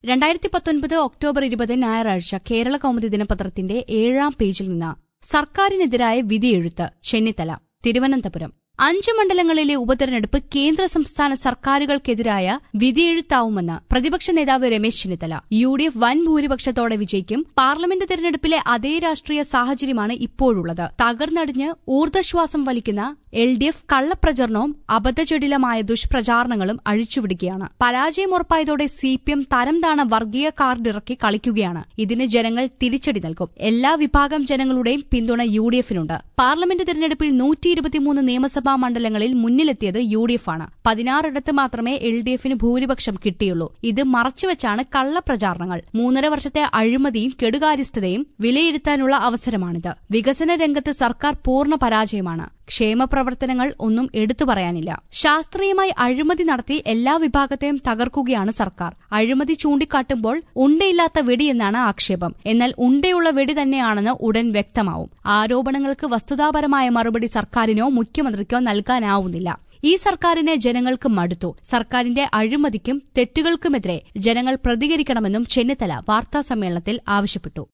2019 October 20 ഞായറാഴ്ച കേരള കൗമുദി ദിനപത്രത്തിന്റെ 7-ാം പേജിൽ നിന്ന് സർക്കാരിനെതിരായ വിധിയെഴുത്ത് ചെന്നിത്തല. തിരുവനന്തപുരം 5 മണ്ഡലങ്ങളിലെ ഉപതെരഞ്ഞെടുപ്പ് കേന്ദ്ര സംസ്ഥാന സർക്കാരുകൾക്കെതിരായ വിധിയെഴുത്താവുമെന്ന് പ്രതിപക്ഷ നേതാവ് രമേശ് ചെന്നിത്തല. UDF വൻ ഭൂരിപക്ഷത്തോടെ വിജയിക്കും. പാർലമെന്റ് തെരഞ്ഞെടുപ്പിലെ അതേ രാഷ്ട്രീയ സാഹചര്യമാണ് ഇപ്പോഴുള്ളത്. തകർന്നടിഞ്ഞ് ഊർജ്ജശ്വാസം വലിക്കുന്ന LDF കള്ളപ്രചരണവും അബദ്ധജടിലമായ ദുഷ്പ്രചാരണങ്ങളും അഴിച്ചുവിടുകയാണ്. പരാജയം ഉറപ്പായതോടെ CPM തരംതാണ വർഗീയ കാർഡിറക്കി കളിക്കുകയാണ്. ഇതിന് ജനങ്ങൾ തിരിച്ചടി നൽകും. എല്ലാ വിഭാഗം ജനങ്ങളുടെയും പിന്തുണ UDFനുണ്ട്. പാർലമെന്റ് തെരഞ്ഞെടുപ്പിൽ 123 നിയമസഭാ മണ്ഡലങ്ങളിൽ മുന്നിലെത്തിയത് UDF ആണ്. 16 മാത്രമേ LDFന് ഭൂരിപക്ഷം കിട്ടിയുള്ളൂ. ഇത് മറച്ചുവെച്ചാണ് കള്ളപ്രചാരണങ്ങൾ. 3.5 വർഷത്തെ അഴിമതിയും കെടുകാര്യസ്ഥതയും വിലയിരുത്താനുള്ള അവസരമാണിത്. വികസന രംഗത്ത് സർക്കാർ പൂർണ്ണ പരാജയമാണ്. ക്ഷേമപ്രവർത്തനങ്ങൾ ഒന്നും എടുത്തു പറയാനില്ല. ശാസ്ത്രീയമായി അഴിമതി നടത്തി എല്ലാ വിഭാഗത്തെയും തകർക്കുകയാണ് സർക്കാർ. അഴിമതി ചൂണ്ടിക്കാട്ടുമ്പോൾ ഉണ്ടയില്ലാത്ത വെടിയെന്നാണ് ആക്ഷേപം. എന്നാൽ ഉണ്ടയുള്ള വെടി തന്നെയാണെന്ന് ഉടൻ വ്യക്തമാവും. ആരോപണങ്ങൾക്ക് വസ്തുതാപരമായ മറുപടി സർക്കാരിനോ മുഖ്യമന്ത്രിക്കോ നൽകാനാവുന്നില്ല. ഈ സർക്കാരിനെ ജനങ്ങൾക്ക് മടുത്തു. സർക്കാരിന്റെ അഴിമതിക്കും തെറ്റുകൾക്കുമെതിരെ ജനങ്ങൾ പ്രതികരിക്കണമെന്നും ചെന്നിത്തല വാർത്താസമ്മേളനത്തിൽ ആവശ്യപ്പെട്ടു.